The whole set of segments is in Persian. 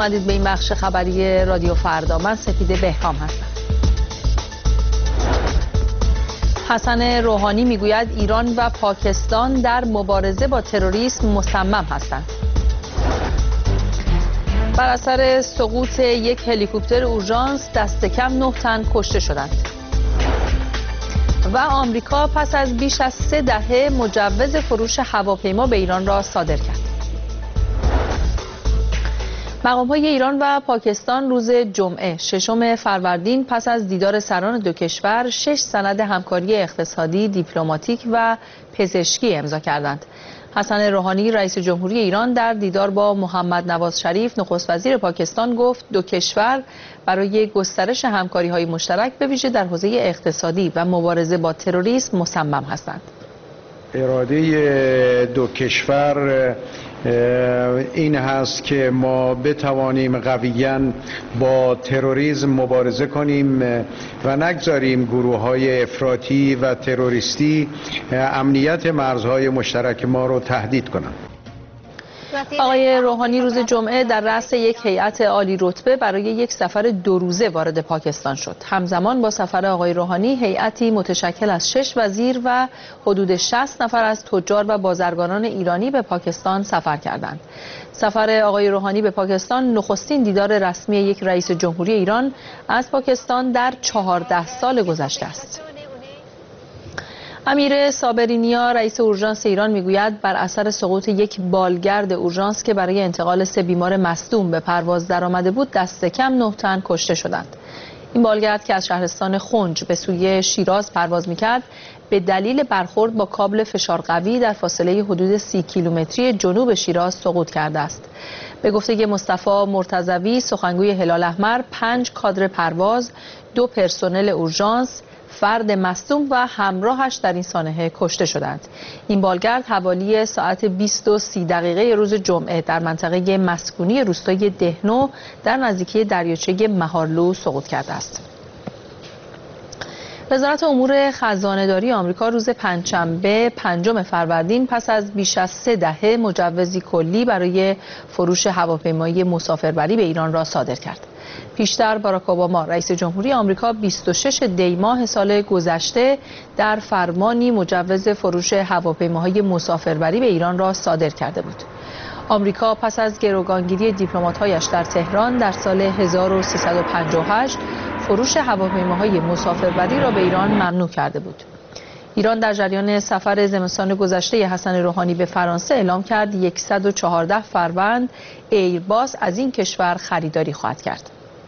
اومدید به این بخش خبری رادیو فردا. من سپیده بهرام هستم. حسن روحانی میگوید ایران و پاکستان در مبارزه با تروریسم مصمم هستند. بر اثر سقوط یک هلیکوپتر اورژانس دست کم 9 تن کشته شدند. و آمریکا پس از بیش از 3 دهه مجوز فروش هواپیما به ایران را صادر کرد. مقام‌های ایران و پاکستان روز جمعه 6 فروردین پس از دیدار سران دو کشور 6 سند همکاری اقتصادی، دیپلماتیک و پزشکی امضا کردند. حسن روحانی رئیس جمهوری ایران در دیدار با محمد نواز شریف نخست وزیر پاکستان گفت دو کشور برای گسترش همکاری‌های مشترک به ویژه در حوزه اقتصادی و مبارزه با تروریسم مصمم هستند. اراده دو کشور این هست که ما بتوانیم قویاً با تروریسم مبارزه کنیم و نگذاریم گروه‌های افراطی و تروریستی امنیت مرزهای مشترک ما رو تهدید کنند. آقای روحانی روز جمعه در رأس یک هیئت عالی رتبه برای یک سفر 2 روزه وارد پاکستان شد. همزمان با سفر آقای روحانی هیئتی متشکل از 6 وزیر و حدود 60 نفر از تجار و بازرگانان ایرانی به پاکستان سفر کردند. سفر آقای روحانی به پاکستان نخستین دیدار رسمی یک رئیس جمهوری ایران از پاکستان در 14 سال گذشته است. امیر صابرینیا رئیس اورژانس ایران میگوید بر اثر سقوط یک بالگرد اورژانس که برای انتقال 3 بیمار مصدوم به پرواز درآمده بود دست کم 9 تن کشته شدند. این بالگرد که از شهرستان خنج به سوی شیراز پرواز میکرد به دلیل برخورد با کابل فشار قوی در فاصله حدود 30 کیلومتری جنوب شیراز سقوط کرده است. به گفته مصطفی مرتضوی سخنگوی هلال احمر 5 کادر پرواز، 2 پرسنل اورژانس، فرد مصدوم و همراهش در این سانحه کشته شدند. این بالگرد حوالی ساعت 20:30 روز جمعه در منطقه مسکونی روستای دهنو در نزدیکی دریاچه مهارلو سقوط کرده است. وزارت امور خزانه‌داری آمریکا روز پنجشنبه 5 فروردین پس از بیش از 3 دهه مجوزی کلی برای فروش هواپیمایی مسافربری به ایران را صادر کرد. پیشتر باراک اوباما رئیس جمهوری آمریکا 26 دی ماه سال گذشته در فرمانی مجوز فروش هواپیماهای مسافربری به ایران را صادر کرده بود. آمریکا پس از گروگانگیری دیپلمات‌هایش در تهران در سال 1358 فروش هواپیماهای مسافربری را به ایران ممنوع کرده بود. ایران در جریان سفر زمستان گذشته حسن روحانی به فرانسه اعلام کرد 114 فروند ایرباس از این کشور خریداری خواهد کرد.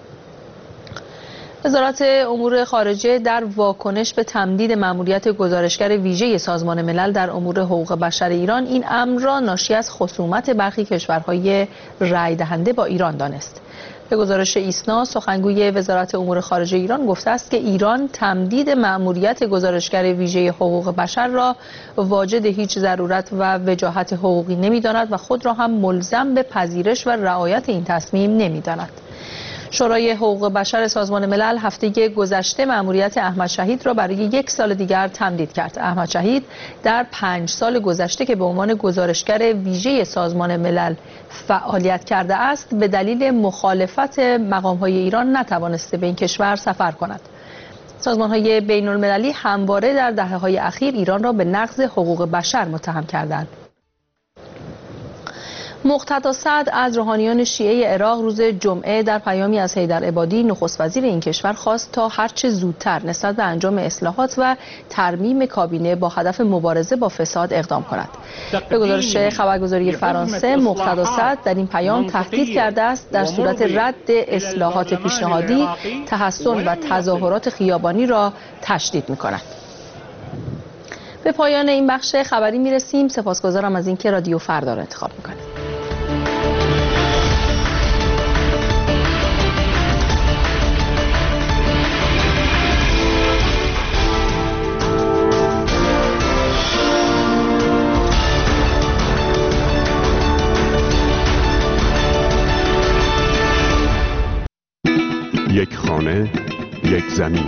وزارت امور خارجه در واکنش به تمدید مأموریت گزارشگر ویژه سازمان ملل در امور حقوق بشر ایران این امر را ناشی از خصومت برخی کشورهای رأی دهنده با ایران دانست. به گزارش ایسنا سخنگوی وزارت امور خارجه ایران گفته است که ایران تمدید مأموریت گزارشگر ویژه حقوق بشر را واجد هیچ ضرورت و وجاهت حقوقی نمی‌داند و خود را هم ملزم به پذیرش و رعایت این تصمیم نمی‌داند. شورای حقوق بشر سازمان ملل هفته گذشته مأموریت احمد شهید را برای 1 سال دیگر تمدید کرد. احمد شهید در 5 سال گذشته که به عنوان گزارشگر ویژه سازمان ملل فعالیت کرده است به دلیل مخالفت مقام‌های ایران نتوانسته به این کشور سفر کند. سازمان‌های بین‌المللی همواره در دهه‌های اخیر ایران را به نقض حقوق بشر متهم کردند. مقتدا صدر از روحانیان شیعه عراق روز جمعه در پیامی از حیدر عبادی نخست وزیر این کشور خواست تا هرچه زودتر نسبت به انجام اصلاحات و ترمیم کابینه با هدف مبارزه با فساد اقدام کند. به گزارش خبرگزاری فرانسه مقتدا صدر در این پیام تهدید کرده است در صورت رد اصلاحات پیشنهادی تحصن و تظاهرات خیابانی را تشدید می‌کند. به پایان این بخش خبری می‌رسیم. سپاسگزارم از اینکه رادیو فردا را انتخاب می‌کنید. یک خانه، یک زمین.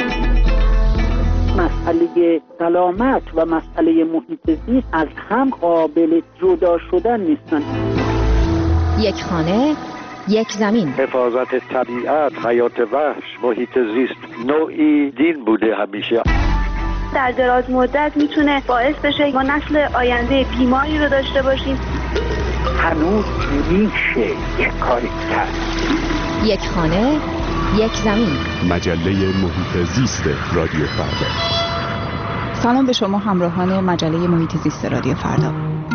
مسئله سلامت و مسئله محیط زیست از هم قابل جدا شدن نیستند. یک خانه، یک زمین. حفاظت طبیعت، حیات وحش، محیط زیست نوعی دین بوده همیشه. در دراز مدت میتونه باعث بشه ما نسل آینده بیماری رو داشته باشیم. هنوز میشه یک کاری کرد. یک خانه، یک زمین. مجله محیط زیست رادیو فردا. سلام به شما همراهان مجله محیط زیست رادیو فردا.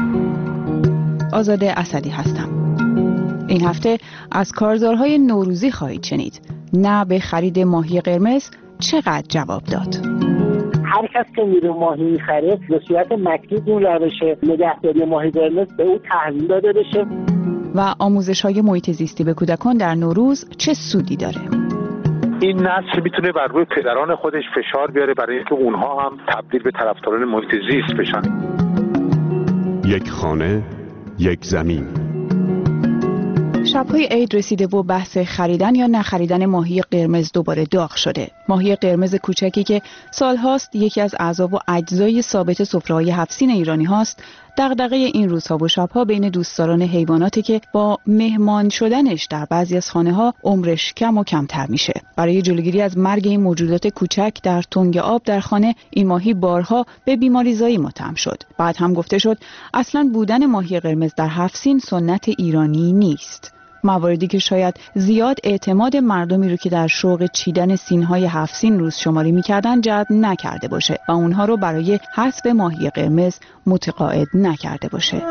آزاده اسدی هستم. این هفته از کارزارهای نوروزی خواهید شنید. نه به خرید ماهی قرمز چقدر جواب داد؟ هر کس که میره ماهی میخره به صورت مکتوب اون روش نگهداری ماهی قرمز به او تحویل داده بشه. و آموزش‌های محیط زیستی به کودکان در نوروز چه سودی داره؟ این نسل میتونه بر روی پدران خودش فشار بیاره برای اینکه اونها هم تبدیل به طرفداران محیط زیست بشن. یک خانه، یک زمین. شب‌های عید رسیده و بحث خریدن یا نخریدن ماهی قرمز دوباره داغ شده. ماهی قرمز کوچکی که سالهاست یکی از اعضا و اجزای ثابت سفره‌های 7 سین ایرانی هاست، دغدغه این روزها و شب‌ها بین دوستداران حیواناتی که با مهمان شدنش در بعضی از خانه‌ها عمرش کم و کمتر میشه. برای جلوگیری از مرگ این موجودات کوچک در تنگ آب در خانه، این ماهی بارها به بیماریزایی متهم شد. بعد هم گفته شد اصلاً بودن ماهی قرمز در 7 سین سنت ایرانی نیست. مواردی که شاید زیاد اعتماد مردمی رو که در شوق چیدن سینهای 7 سین روز شماری می‌کردن جلب نکرده باشه و اونها رو برای حذف ماهی قرمز متقاعد نکرده باشه.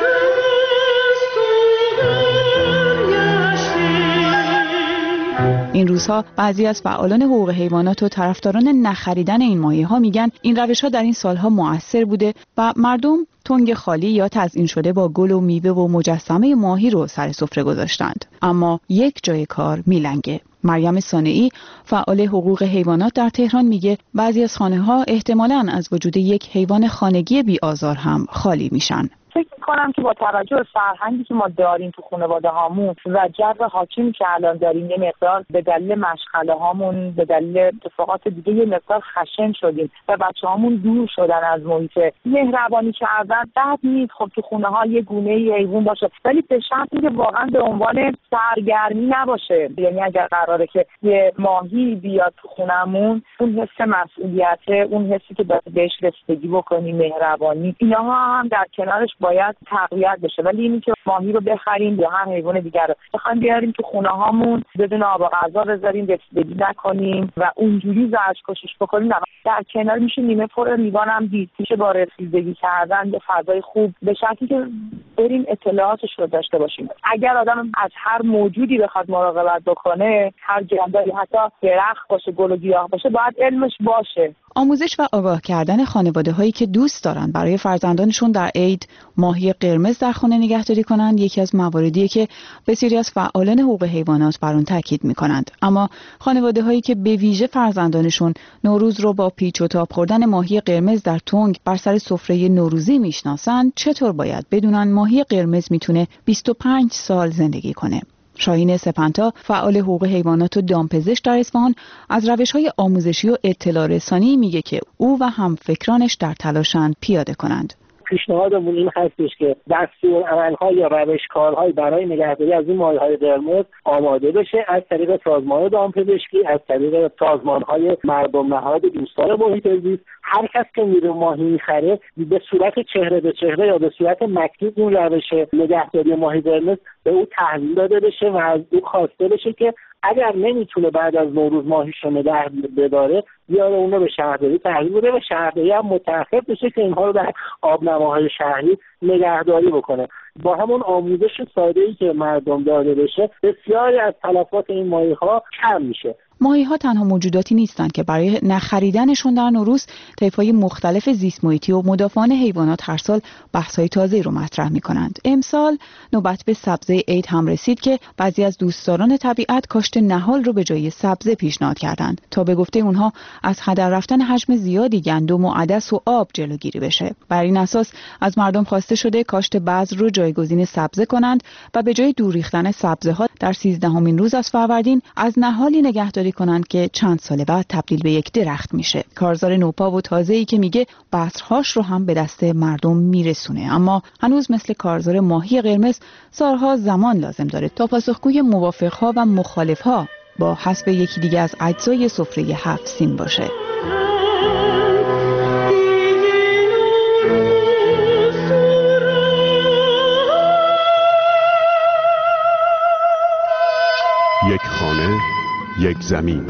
این روزها بعضی از فعالان حقوق حیوانات و طرفداران نخریدن این ماهی‌ها میگن این روش‌ها در این سالها مؤثر بوده و مردم تنگ خالی یا تزیین شده با گل و میوه و مجسمه ماهی رو سر سفره گذاشتند. اما یک جای کار میلنگه. مریم صانعی فعال حقوق حیوانات در تهران میگه بعضی از خانه‌ها احتمالاً از وجود یک حیوان خانگی بی‌آزار هم خالی میشن. فکر می‌کنم که با توجه به فرهنگی که ما داریم تو خانواده هامون و جو حاکمی که الان داریم، یه مقدار به دلیل مشغله هامون، به دلیل اتفاقات دیگه یه مقدار خشن شدیم و بچه‌هامون دور شدن از محیط مهربانی کردن. بد نیست خب تو خونه ها یه گونه حیوان باشه، ولی به شرطی که واقعا به عنوان سرگرمی نباشه. یعنی اگر قراره که یه ماهی بیاد تو خونمون، اون حس مسئولیت، اون حسی که باید بهش رسیدگی بکنیم، مهربانی، اینها هم در کنارش باید تقویت بشه. ولی اینی که ماهی رو بخریم یا هر حیوان دیگر رو بخوایم بیاریم تو خونه هامون بدون آب و غذا بذاریم، رسیدگی نکنیم و اونجوری زجر کشیش بکنیم، در کنار میشه نیمه پر لیوان هم دید. میشه با رسیدگی کردن به فضای خوب، به شرطی که بریم اطلاعاتش رو داشته باشیم. اگر آدم از هر موجودی بخواد مراقبت بکنه، هر جانداری، حتی درخت باشه، گل و گیاه باشه، باید علمش باشه. آموزش و آگاه کردن خانواده‌هایی که دوست دارن برای فرزندانشون در عید ماهی قرمز در خانه نگهداری کنند یکی از مواردیه که بسیاری از فعالان حقوق حیوانات بر اون تاکید می‌کنند. اما خانواده‌هایی که به ویژه فرزندانشون نوروز رو با پیچ و تاب خوردن ماهی قرمز در تنگ بر سر سفره نوروزی میشناسن، چطور باید بدونن ماهی قرمز میتونه 25 سال زندگی کنه؟ شاهین سپنتا فعال حقوق حیوانات و دامپزشک در اصفهان از روش‌های آموزشی و اطلاع رسانی میگه که او و همفکرانش در تلاشند پیاده کنند. پیشنهادمون این هستش که دستورالعمل‌ها یا روش‌کارهای برای نگهداری از این ماهی‌های قرمز آماده بشه از طریق سازمان دامپزشکی، از طریق سازمان‌های مردم نهاد دوستدار محیط زیست. هر کس که میره ماهی میخره به صورت چهره به چهره یا به صورت مکتوب اون روش نگهداری ماهی قرمز به او تحویل داده بشه و از او خواسته بشه که اگر نمیتونه بعد از نوروز ماهیش رو نگه بداره، بیاره اون رو به شهرداری تحویل بده و شهرداری هم متعهد بشه که اینها رو در آبنماهای شهری نگهداری بکنه. با همون آموزش ساده‌ای که مردم داده بشه، بسیاری از تلفات این ماهی‌ها کم میشه. ماهی‌ها تنها موجوداتی نیستند که برای نخریدنشون در نوروز طیف‌های مختلف زیست محیطی و مدافعان حیوانات هر سال بحث‌های تازه‌ای رو مطرح می‌کنند. امسال نوبت به سبزه عید هم رسید که بعضی از دوستداران طبیعت کاشت نهال رو به جای سبزه پیشنهاد کردند تا به گفته اونها از هدر رفتن حجم زیادی گندم و عدس و آب جلوگیری بشه. بر این اساس از مردم خواسته شده کاشت بذر رو جایگزین سبزه کنند و به جای دور ریختن سبزه‌ها در 13مین روز از فروردین از نهالی نگهداری نگهداری کنند که چند سال بعد تبدیل به یک درخت میشه. کارزار نوپا و تازه‌ای که میگه بذرهاش رو هم به دست مردم میرسونه، اما هنوز مثل کارزار ماهی قرمز سالها زمان لازم داره تا پاسخگوی موافقها و مخالفها با حذف یکی دیگه از اجزای سفره 7 سین باشه. یک خانه، یک زمین.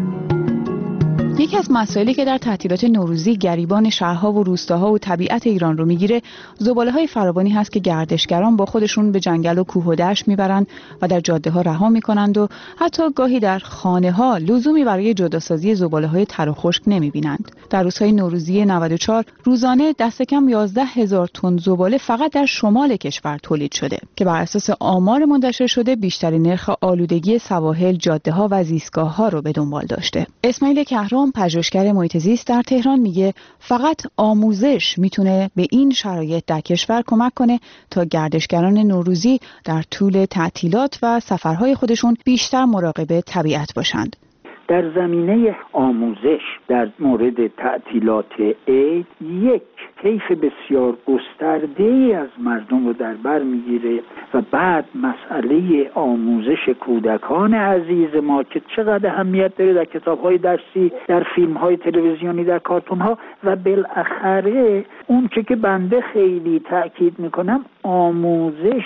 یکی از مسائلی که در تعطیلات نوروزی گریبان شهرها و روستاها و طبیعت ایران رو میگیره، زباله‌های فراوانی هست که گردشگران با خودشون به جنگل و کوه و دشت میبرن و در جاده‌ها رها میکنند و حتی گاهی در خانه‌ها لزومی برای جداسازی زباله‌های تر و خشک نمیبینند. در روزهای نوروزی 94 روزانه دست کم 11,000 تن زباله فقط در شمال کشور تولید شده که بر اساس آمار منتشر شده بیشترین نرخ آلودگی سواحل، جاده‌ها و زیستگاه‌ها رو به دنبال داشته. اسماعیل کهرام، پژوهشگر محیط زیست در تهران، میگه فقط آموزش میتونه به این شرایط در کشور کمک کنه تا گردشگران نوروزی در طول تعطیلات و سفرهای خودشون بیشتر مراقب طبیعت باشند. در زمینه آموزش در مورد تعطیلات عید یک طیف بسیار گسترده‌ای از مردم رو در بر میگیره و بعد مسئله آموزش کودکان عزیز ما که چقدر اهمیت داره در کتاب‌های درسی، در فیلم‌های تلویزیونی، در کارتون‌ها و بالاخره اون که بنده خیلی تأکید میکنم آموزش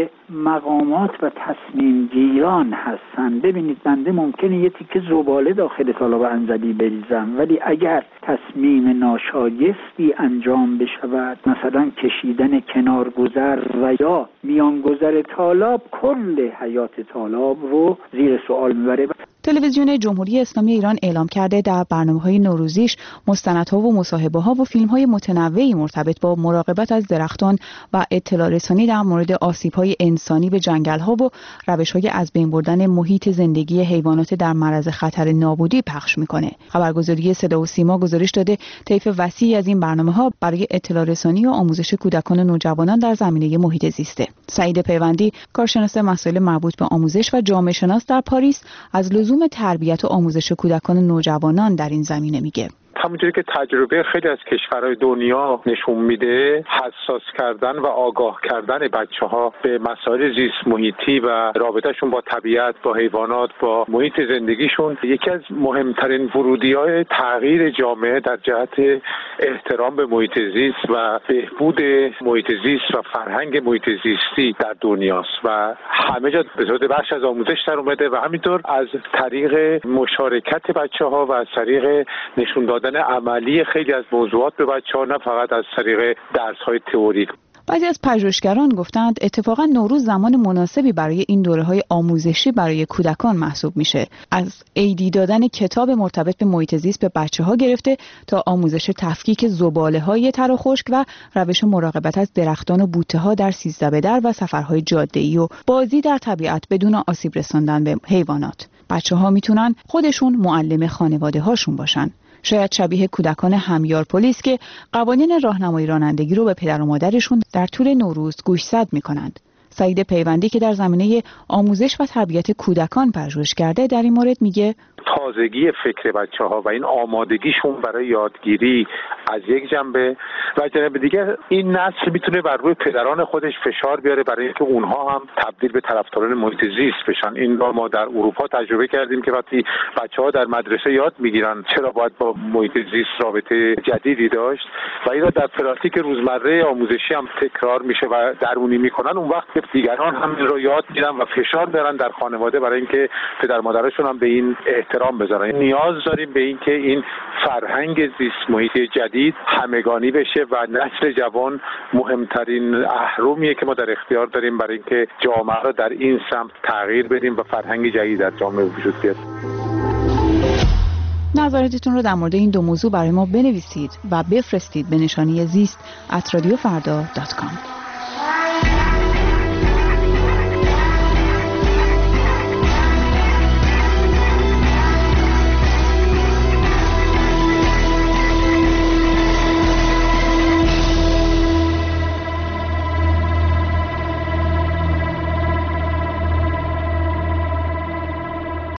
مقامات و تصمیم گیران هستن. ببینید بنده ممکنه یه تیکه زباله داخل تالاب انزلی بریزم، ولی اگر تصمیم ناشایستی انجام بشود، مثلا کشیدن کنارگذر و یا میانگذر تالاب، کل حیات تالاب رو زیر سوال میبره. تلویزیون جمهوری اسلامی ایران اعلام کرده در برنامه‌های نوروزیش مستندها و مصاحبه‌ها و فیلم‌های متنوعی مرتبط با مراقبت از درختان و اطلاع رسانی در مورد آسیب‌های انسانی به جنگل‌ها و روش‌های از بین بردن محیط زندگی حیوانات در معرض خطر نابودی پخش می‌کنه. خبرگزاری صدا و سیما گزارش داده طیف وسیعی از این برنامه‌ها برای اطلاع رسانی و آموزش کودکان و نوجوانان در زمینه محیط زیسته. سعید پیوندی، کارشناس مسائل مربوط به آموزش و جامعه شناس در پاریس، از لزوم تربیت و آموزش کودکان و نوجوانان در این زمینه میگه. همونجوری که تجربه خیلی از کشورهای دنیا نشون میده، حساس کردن و آگاه کردن بچه‌ها به مسائل زیست محیطی و رابطهشون با طبیعت، با حیوانات، با محیط زندگیشون یکی از مهمترین ورودی‌های تغییر جامعه در جهت احترام به محیط زیست و بهبود محیط زیست و فرهنگ محیط زیستی در دنیاست و همه جا به صورت بخش از آموزش در اومده و همینطور از طریق مشارکت بچه‌ها و از طریق نشون دادن عملی خیلی از موضوعات به بچه‌ها، نه فقط از طریق درس‌های تئوریک. بعضی از پژوهشگران گفتند اتفاقا نوروز زمان مناسبی برای این دوره‌های آموزشی برای کودکان محسوب میشه. از عیدی دادن کتاب مرتبط به محیط زیست به بچه‌ها گرفته تا آموزش تفکیک زباله‌های تر و خشک و روش مراقبت از درختان و بوته‌ها در 13 به در و سفرهای جاده‌ای و بازی در طبیعت بدون آسیب رساندن به حیوانات. بچه‌ها میتونن خودشون معلم خانواده‌هاشون باشن. شاید شبیه کودکان همیار پلیس که قوانین راهنمایی رانندگی رو به پدر و مادرشون در طول نوروز گوشزد می‌کنند. سعید پیوندی که در زمینه آموزش و تربیت کودکان پژوهش کرده در این مورد میگه تازگی فکر بچه‌ها و این آمادگیشون برای یادگیری از یک جنبه و جنبه دیگه این نسل میتونه بر روی پدران خودش فشار بیاره برای اینکه اونها هم تبدیل به طرفداران محیط زیست بشن. این رو ما در اروپا تجربه کردیم که وقتی بچه‌ها در مدرسه یاد میگیرن چرا باید با محیط زیست رابطه جدیدی داشت و این رو در پراتیک روزمره آموزشی هم تکرار میشه و درونی میکنن، اون وقت دیگران هم این رو یاد میگیرن و فشار دارن در خانواده برای اینکه پدر مادرشون هم به این احترام بذارن. نیاز داریم به این که این فرهنگ زیست محیطی جدید همگانی بشه و نسل جوان مهمترین اهرمیه که ما در اختیار داریم برای اینکه جامعه رو در این سمت تغییر بدیم و فرهنگ جدید در جامعه وجود بیاد. نظراتتون رو در مورد این دو موضوع برای ما بنویسید و بفرستید به نشانی زیست@radiofarda.com.